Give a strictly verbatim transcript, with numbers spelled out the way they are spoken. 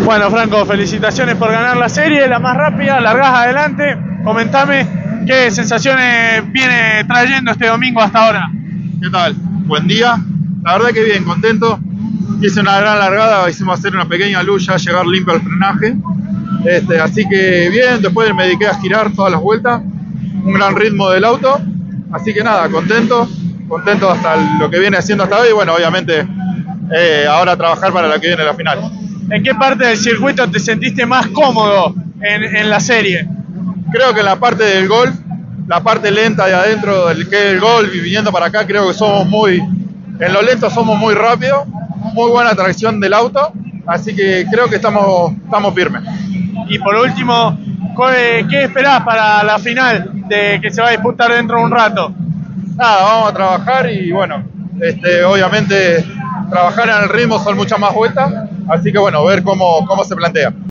Bueno, Franco, felicitaciones por ganar la serie, la más rápida, largás adelante. Comentame qué sensaciones viene trayendo este domingo hasta ahora. ¿Qué tal? Buen día. La verdad que bien, contento. Hice una gran largada, hicimos hacer una pequeña luz, ya llegar limpio al frenaje. Este, así que bien, después me dediqué a girar todas las vueltas. Un gran ritmo del auto. Así que nada, contento. Contento hasta lo que viene haciendo hasta hoy. Y bueno, obviamente eh, ahora a trabajar para la que viene la final. ¿En qué parte del circuito te sentiste más cómodo en, en la serie? Creo que en la parte del golf, la parte lenta de adentro del que es el golf y viniendo para acá, creo que somos muy, en lo lento somos muy rápidos, muy buena tracción del auto, así que creo que estamos, estamos firmes. Y por último, ¿qué esperás para la final de que se va a disputar dentro de un rato? Nada, vamos a trabajar y bueno, este, obviamente trabajar en el ritmo son muchas más vueltas, así que bueno, ver cómo, cómo se plantea.